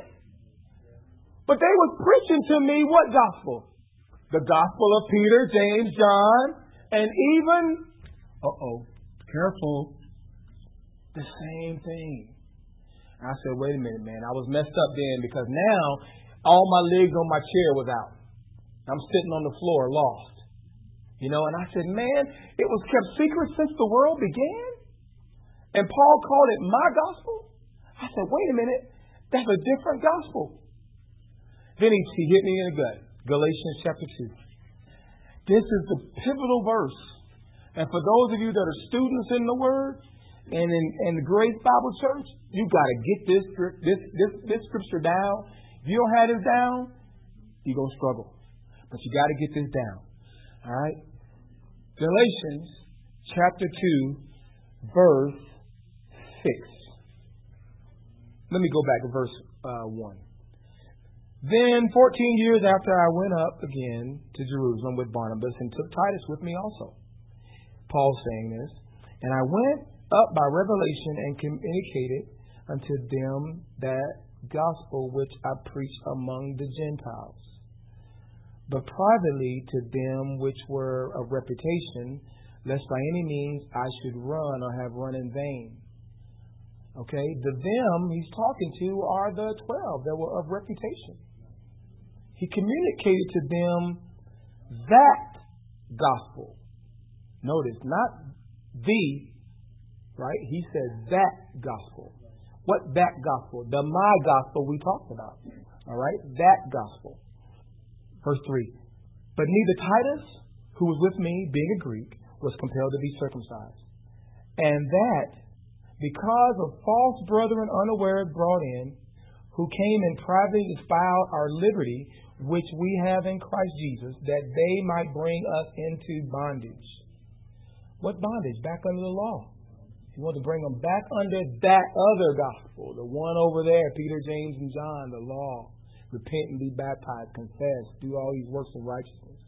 Speaker 3: But they was preaching to me what gospel? The gospel of Peter, James, John, and even, uh-oh, careful, the same thing. I said, wait a minute, man. I was messed up then because now all my legs on my chair was out. I'm sitting on the floor lost. You know, and I said, man, it was kept secret since the world began? And Paul called it my gospel? I said, wait a minute. That's a different gospel. Then he, he hit me in the gut. Galatians chapter two. This is the pivotal verse. And for those of you that are students in the Word and in, in the Grace Bible Church, you've got to get this, this, this, this scripture down. If you don't have this down, you're going to struggle. But you got to get this down. All right? Galatians chapter two, verse six. Let me go back to verse uh, one. Then fourteen years after I went up again to Jerusalem with Barnabas and took Titus with me also. Paul saying this. And I went up by revelation and communicated unto them that gospel which I preached among the Gentiles. But privately to them which were of reputation, lest by any means I should run or have run in vain. Okay, the them he's talking to are the twelve that were of reputation. He communicated to them that gospel. Notice, not the, right? He said that gospel. What that gospel? The my gospel we talked about. All right? That gospel. Verse three. But neither Titus, who was with me, being a Greek, was compelled to be circumcised. And that, because of false brethren unawares brought in, who came and privately defiled our liberty, which we have in Christ Jesus, that they might bring us into bondage. What bondage? Back under the law. He wanted to bring them back under that other gospel, the one over there, Peter, James, and John, the law. Repent and be baptized, confess, do all these works of righteousness.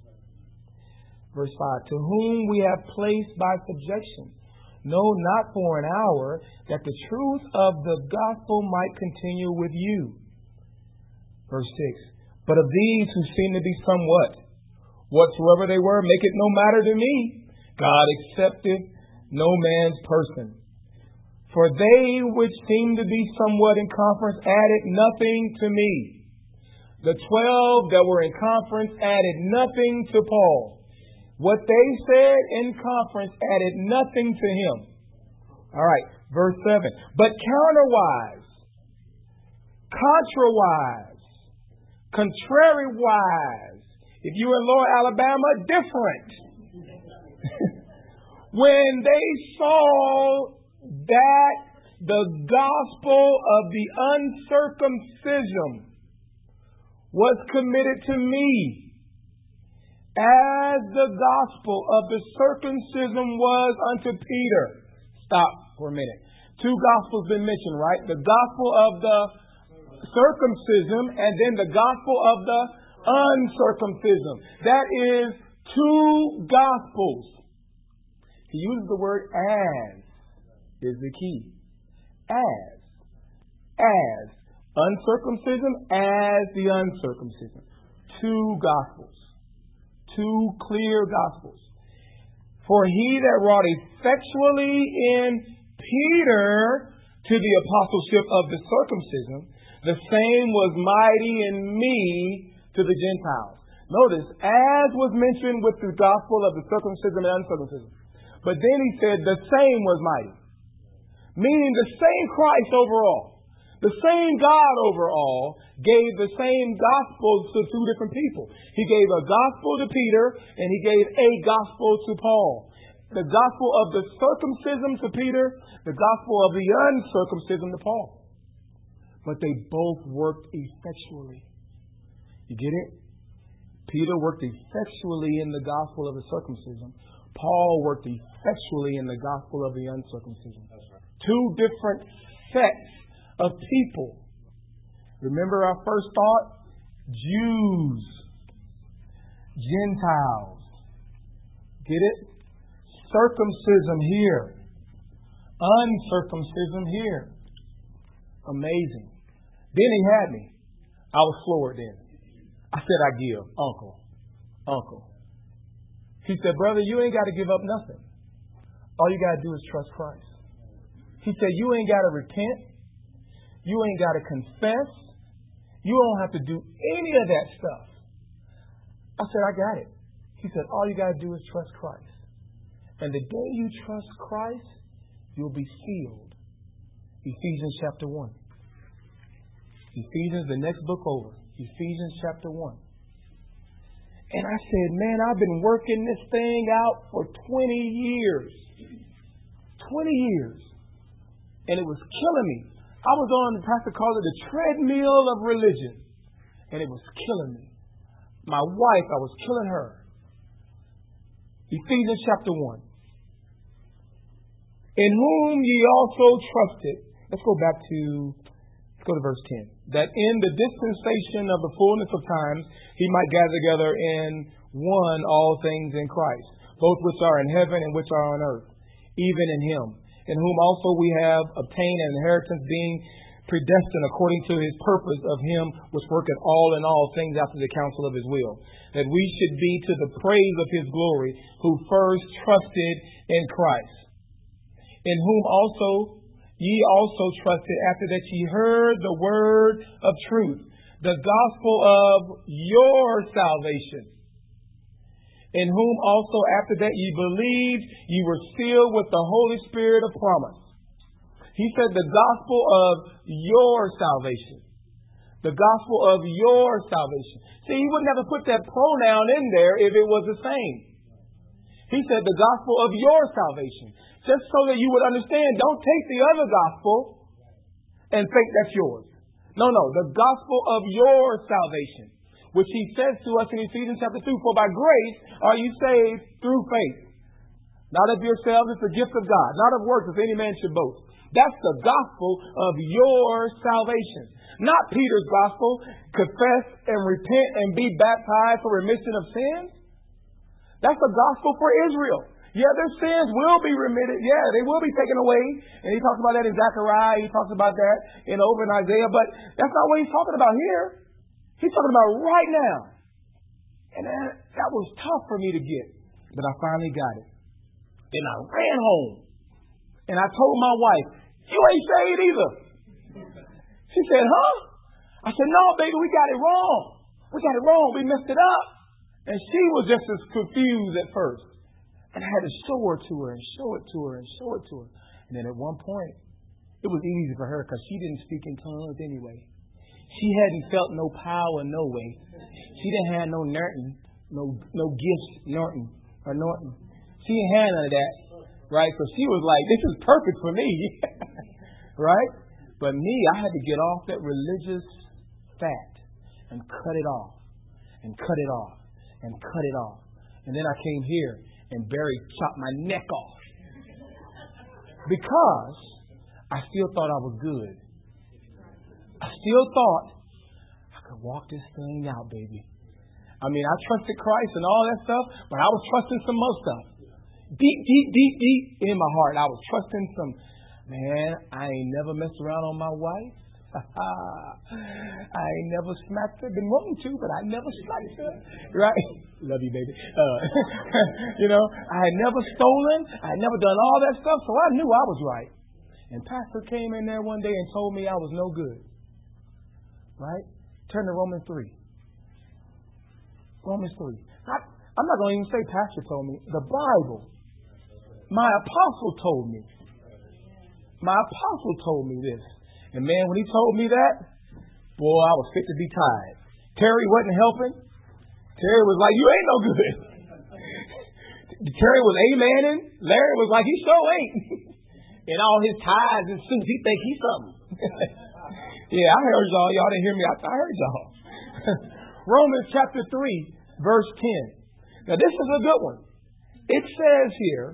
Speaker 3: Verse five, to whom we have placed by subjection, no, not for an hour, that the truth of the gospel might continue with you. Verse six, but of these who seem to be somewhat, whatsoever they were, make it no matter to me. God accepteth no man's person. For they which seem to be somewhat in conference added nothing to me. The twelve that were in conference added nothing to Paul. What they said in conference added nothing to him. All right, verse seven. But counterwise, contrawise, contrary-wise, if you were in Lower Alabama, different. When they saw that the gospel of the uncircumcision was committed to me, as the gospel of the circumcision was unto Peter. Stop for a minute. Two gospels been mentioned, right? The gospel of the circumcision and then the gospel of the uncircumcision. That is two gospels. He uses the word as is the key. As. As. Uncircumcision as the uncircumcision. Two gospels. Two clear gospels. For he that wrought effectually in Peter to the apostleship of the circumcision, the same was mighty in me to the Gentiles. Notice, as was mentioned with the gospel of the circumcision and uncircumcision. But then he said the same was mighty. Meaning the same Christ overall. The same God overall gave the same gospel to two different people. He gave a gospel to Peter and he gave a gospel to Paul. The gospel of the circumcision to Peter, the gospel of the uncircumcision to Paul. But they both worked effectually. You get it? Peter worked effectually in the gospel of the circumcision. Paul worked effectually in the gospel of the uncircumcision. Right. Two different sets of people. Remember our first thought? Jews. Gentiles. Get it? Circumcision here. Uncircumcision here. Amazing. Then he had me. I was floored then. I said, I give. Uncle. Uncle. He said, brother, you ain't got to give up nothing. All you got to do is trust Christ. He said, you ain't got to repent. You ain't got to confess. You don't have to do any of that stuff. I said, I got it. He said, all you got to do is trust Christ. And the day you trust Christ, you'll be sealed. Ephesians chapter one. Ephesians, the next book over. Ephesians chapter one. And I said, man, I've been working this thing out for twenty years. twenty years. And it was killing me. I was on, the pastor called it the treadmill of religion. And it was killing me. My wife, I was killing her. Ephesians chapter one. In whom ye also trusted. Let's go back to, let's go to verse ten. That in the dispensation of the fullness of times, he might gather together in one all things in Christ, both which are in heaven and which are on earth, even in him, in whom also we have obtained an inheritance, being predestined according to his purpose of him which worketh all in all things after the counsel of his will, that we should be to the praise of his glory, who first trusted in Christ, in whom also ye also trusted after that ye heard the word of truth, the gospel of your salvation, in whom also after that ye believed, ye were sealed with the Holy Spirit of promise. He said the gospel of your salvation. The gospel of your salvation. See, he would never put that pronoun in there if it was the same. He said the gospel of your salvation. Just so that you would understand, don't take the other gospel and think that's yours. No, no, the gospel of your salvation, which he says to us in Ephesians chapter two, for by grace are you saved through faith. Not of yourselves, it's the gift of God. Not of works, if any man should boast. That's the gospel of your salvation. Not Peter's gospel, confess and repent and be baptized for remission of sins. That's the gospel for Israel. Yeah, their sins will be remitted. Yeah, they will be taken away. And he talks about that in Zechariah. He talks about that in over in Isaiah. But that's not what he's talking about here. He's talking about right now. And that, that was tough for me to get. But I finally got it. And I ran home. And I told my wife, you ain't saved either. She said, huh? I said, no, baby, we got it wrong. We got it wrong. We messed it up. And she was just as confused at first. And I had to show her to her and show it to her and show it to her. And then at one point, it was easy for her because she didn't speak in tongues anyway. She hadn't felt no power, no way. She didn't have no Norton, no no gifts, Norton or Norton. She didn't have none of that, right? So she was like, this is perfect for me, right? But me, I had to get off that religious fat and cut it off and cut it off and cut it off. And then I came here and Barry chopped my neck off because I still thought I was good. I still thought I could walk this thing out, baby. I mean, I trusted Christ and all that stuff, but I was trusting some more stuff. Deep, deep, deep, deep in my heart, I was trusting some, man, I ain't never messed around on my wife. I ain't never smacked her. Been wanting to, but I never smacked her. Right? Love you, baby. Uh, you know, I had never stolen. I had never done all that stuff, so I knew I was right. And Pastor came in there one day and told me I was no good. Right? Turn to Romans three. Romans three. I, I'm not going to even say pastor told me. The Bible. My apostle told me. My apostle told me this. And man, when he told me that, boy, I was fit to be tied. Terry wasn't helping. Terry was like, you ain't no good. Terry was amening. Larry was like, he sure ain't. In all his ties and suits, he think he's something. Yeah, I heard y'all. Y'all didn't hear me. I, I heard y'all. Romans chapter three, verse ten. Now this is a good one. It says here,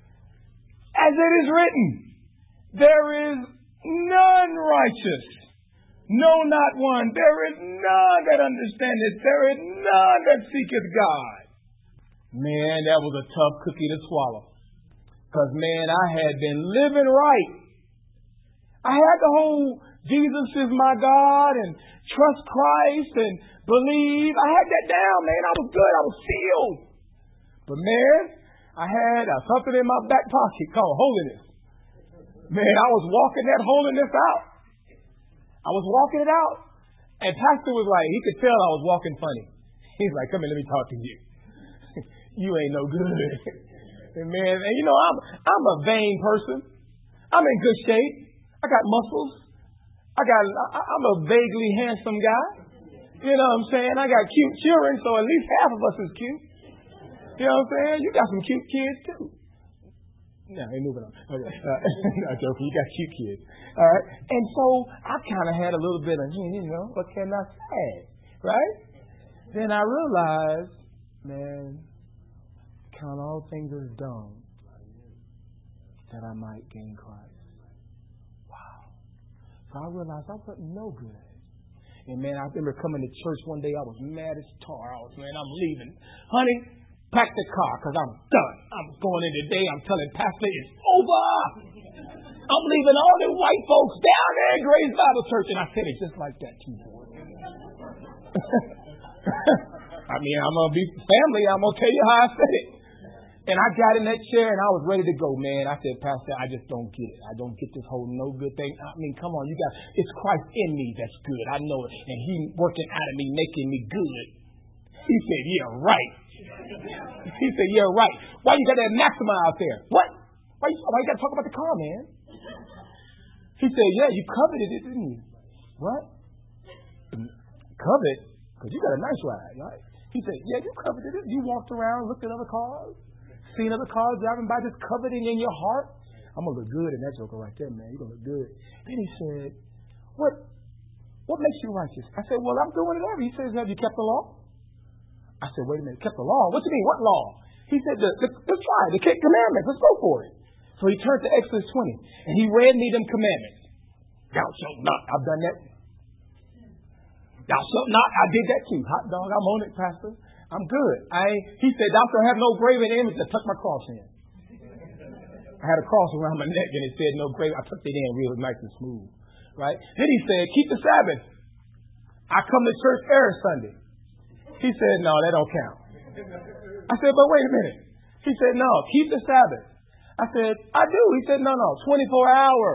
Speaker 3: as it is written, there is none righteous. No, not one. There is none that understandeth. There is none that seeketh God. Man, that was a tough cookie to swallow. Because, man, I had been living right. I had the whole Jesus is my God and trust Christ and believe. I had that down, man. I was good. I was sealed. But, man, I had uh, something in my back pocket called holiness. Man, I was walking that holiness out. I was walking it out. And Pastor was like, he could tell I was walking funny. He's like, come here, let me talk to you. You ain't no good. And man, and you know, I'm I'm a vain person. I'm in good shape. I got muscles. I got I, I'm a vaguely handsome guy. You know what I'm saying? I got cute children, so at least half of us is cute. You know what I'm saying? You got some cute kids too. No, ain't moving on. Okay. Uh, not joking. You got cute kids. All right. And so I kind of had a little bit of, you know, what can I say? Right? Then I realized, man, count all things as dung that I might gain Christ. Wow. So I realized I wasn't no good. And man, I remember coming to church one day. I was mad as tar. I was, man, I'm leaving. Honey, pack the car because I'm done. I'm going in today. I'm telling Pastor it's over. I'm leaving all the white folks down there at Grace Bible Church. And I said it just like that too, boy. I mean, I'm going to be family. I'm going to tell you how I said it. And I got in that chair and I was ready to go, man. I said, Pastor, I just don't get it. I don't get this whole no good thing. I mean, come on, you got it's Christ in me that's good. I know it. And he working out of me, making me good. He said, yeah, right. He said, yeah, right. Why you got that Maxima out there? What? Why you, why you got to talk about the car, man? He said, yeah, you coveted it, didn't you? What? Coveted? Because you got a nice ride, right? He said, yeah, you coveted it. You walked around, looked at other cars. Seen other cars driving by, just coveting in your heart. I'm going to look good in that joker right there, man. You're going to look good. Then he said, what What makes you righteous? I said, well, I'm doing it all. He says, have you kept the law? I said, wait a minute, kept the law? What do you mean? What law? He said, the, the, let's try it. The commandments. Let's go for it. So he turned to Exodus twenty, and he read me them commandments. Thou shalt not. I've done that. Thou shalt not. I did that too. Hot dog, I'm on it, Pastor. I'm good. I He said, thou shalt have no graven image. I tucked my cross in. I had a cross around my neck and it said no grave. I tucked it in real nice and smooth. Right? Then he said, keep the Sabbath. I come to church every Sunday. He said, no, that don't count. I said, but wait a minute. He said, no, keep the Sabbath. I said, I do. He said, no, no, twenty-four hour.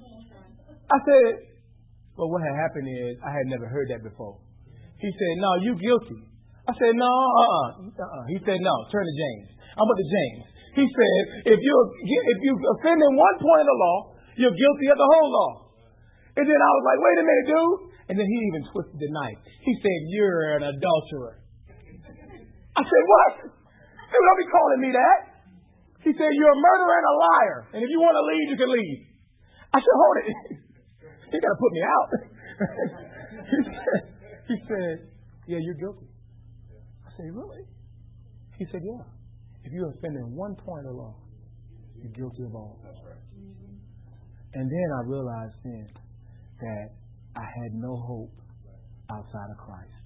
Speaker 3: I said, well, what had happened is I had never heard that before. He said, no, you guilty. I said, no, uh-uh, uh-uh. He said, no, turn to James. I'm with the James. He said, if you if you offend in one point of the law, you're guilty of the whole law. And then I was like, wait a minute, dude. And then he even twisted the knife. He said, you're an adulterer. I said, what? Dude, don't be calling me that. He said, you're a murderer and a liar. And if you want to leave, you can leave. I said, hold it. He got to put me out. he, said, he said, yeah, you're guilty. I said, really? He said, yeah. If you offend in one point of law, you're guilty of all. And then I realized then that I had no hope outside of Christ.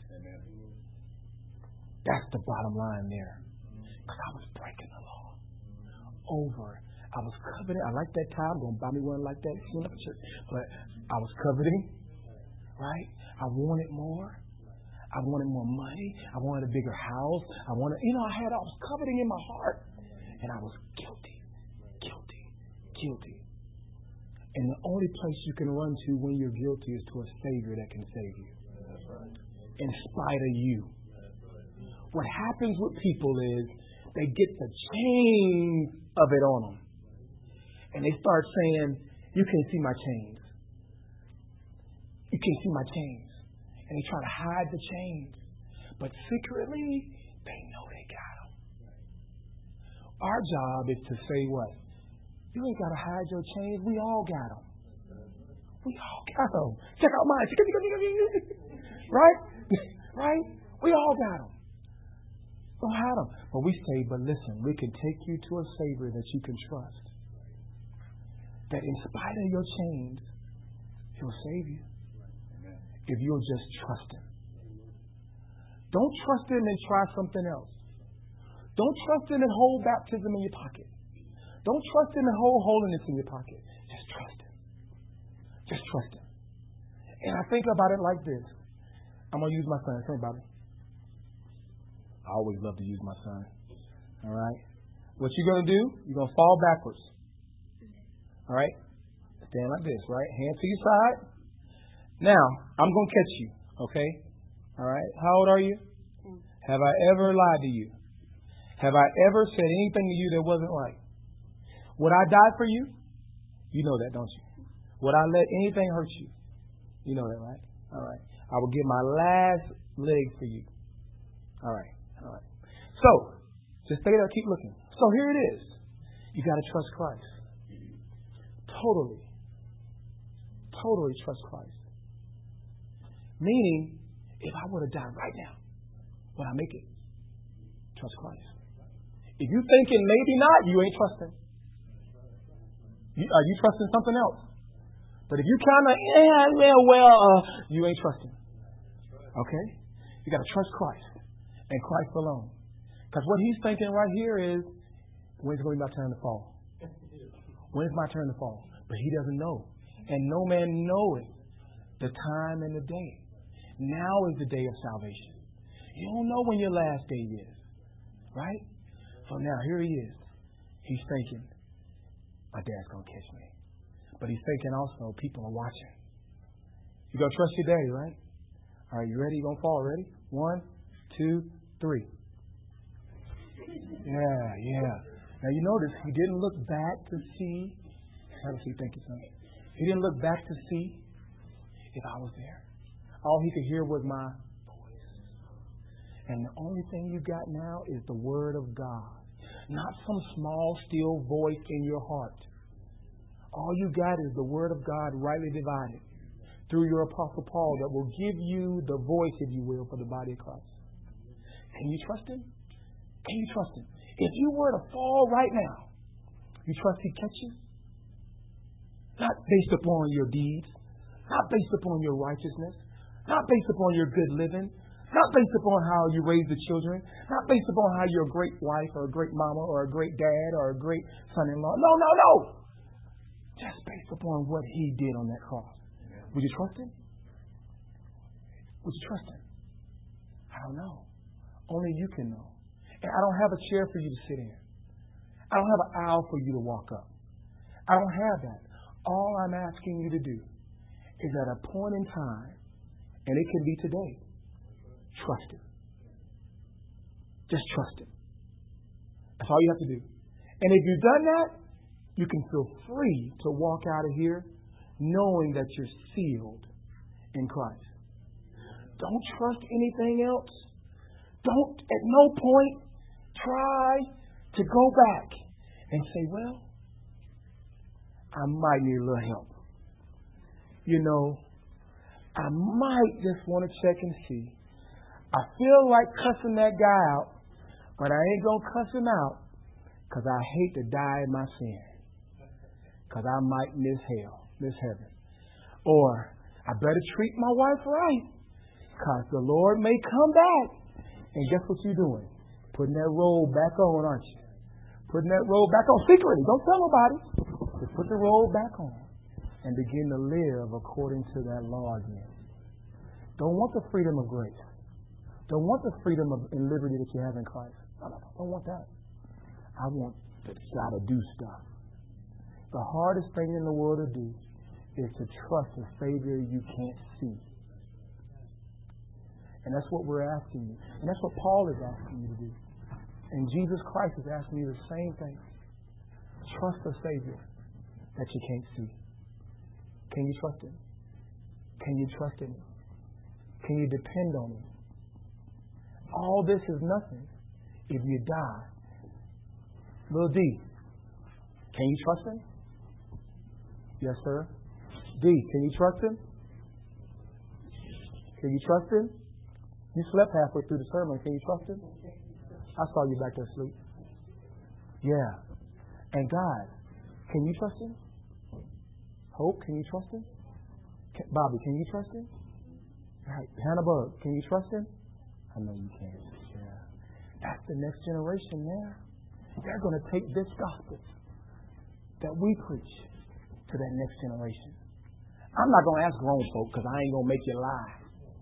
Speaker 3: That's the bottom line there. Because I was breaking the law over. I was coveting. I like that tie. I'm going to buy me one like that soon after church. But I was coveting, right? I wanted more. I wanted more money. I wanted a bigger house. I wanted, you know, I had, I was coveting in my heart. And I was guilty, guilty, guilty. And the only place you can run to when you're guilty is to a Savior that can save you. In spite of you. what happens with people is they get the chains of it on them. And they start saying, you can't see my chains. You can't see my chains. And they try to hide the chains. But secretly, they know they got them. Our job is to say what? You ain't got to hide your chains. We all got them. We all got them. Check out mine. Right? Right? We all got them. Don't hide them. But we say, but listen, we can take you to a Savior that you can trust. That in spite of your chains, He'll save you. If you'll just trust Him. Don't trust Him and try something else. Don't trust Him and hold baptism in your pocket. Don't trust Him and hold holiness in your pocket. Just trust Him. Just trust Him. And I think about it like this. I'm going to use my son. Think about it. I always love to use my son. All right? What you're going to do, you're going to fall backwards. All right? Stand like this, right? Hand to your side. Now, I'm going to catch you. Okay? All right? How old are you? Have I ever lied to you? Have I ever said anything to you that wasn't right? Would I die for you? You know that, don't you? Would I let anything hurt you? You know that, right? All right. I will give my last leg for you. All right. All right. So, just stay there, keep looking. So here it is. You got to trust Christ. Totally. Totally trust Christ. Meaning, if I were to die right now, would I make it? Trust Christ. If you're thinking maybe not, you ain't trusting. You, are you trusting something else? But if you kind of, yeah, well, well, uh, you ain't trusting. Okay? You got to trust Christ and Christ alone. Because what He's thinking right here is, when's it going to be my turn to fall? When's my turn to fall? But He doesn't know. And no man knoweth the time and the day. Now is the day of salvation. You don't know when your last day is. Right? So now, here He is. He's thinking, my dad's going to catch me. But He's thinking also, people are watching. You going to trust your daddy, right? All right, you ready? You going to fall? Ready? One, two, three. Yeah, yeah. Now, you notice He didn't look back to see. How does He think it's something? He didn't look back to see if I was there. All He could hear was my voice. And the only thing you got now is the Word of God. Not some small, still voice in your heart. All you got is the Word of God rightly divided through your Apostle Paul that will give you the voice, if you will, for the body of Christ. Can you trust Him? Can you trust Him? If you were to fall right now, you trust He'd catch you? Not based upon your deeds, not based upon your righteousness, not based upon your good living, not based upon how you raise the children, not based upon how you're a great wife or a great mama or a great dad or a great son-in-law. No, no, no. Just based upon what He did on that cross. Would you trust Him? Would you trust Him? I don't know. Only you can know. And I don't have a chair for you to sit in. I don't have an aisle for you to walk up. I don't have that. All I'm asking you to do is at a point in time, and it can be today, trust Him. Just trust Him. That's all you have to do. And if you've done that, you can feel free to walk out of here knowing that you're sealed in Christ. Don't trust anything else. Don't at no point try to go back and say, well, I might need a little help. You know, I might just want to check and see. I feel like cussing that guy out, but I ain't going to cuss him out because I hate to die in my sin. Because I might miss hell, miss heaven. Or I better treat my wife right because the Lord may come back. And guess what you're doing? Putting that robe back on, aren't you? Putting that robe back on secretly. Don't tell nobody. Just put the robe back on and begin to live according to that law again. Don't want the freedom of grace. Don't want the freedom of and liberty that you have in Christ. No, no, no. Don't want that. I want to gotta do stuff. The hardest thing in the world to do is to trust a Savior you can't see.
Speaker 2: And that's what we're asking you. And that's what Paul is asking you to do. And Jesus Christ is asking you the same thing. Trust the Savior that you can't see. Can you trust Him? Can you trust in Him? Can you depend on Him? All this is nothing if you die. Little D, can you trust Him? Yes, sir. D, can you trust Him? Can you trust Him? You slept halfway through the sermon. Can you trust Him? I saw you back there asleep. Yeah. And God, can you trust Him? Hope, can you trust Him? Can, Bobby, can you trust Him? Right. Hannah Bug, can you trust Him? I know you can. Yeah. That's the next generation there. They're going to take this gospel that we preach to that next generation. I'm not going to ask grown folk because I ain't going to make you lie.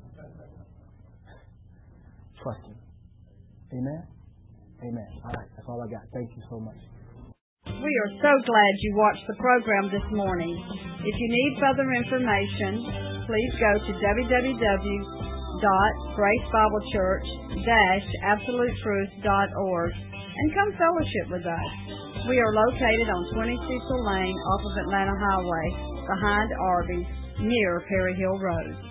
Speaker 2: Trust Him. Amen? Amen. All right. That's all I got. Thank you so much.
Speaker 1: We are so glad you watched the program this morning. If you need further information, please go to w w w dot grace bible church dash absolute truth dot org and come fellowship with us. We are located on twenty Cecil Lane off of Atlanta Highway, behind Arby's, near Perry Hill Road.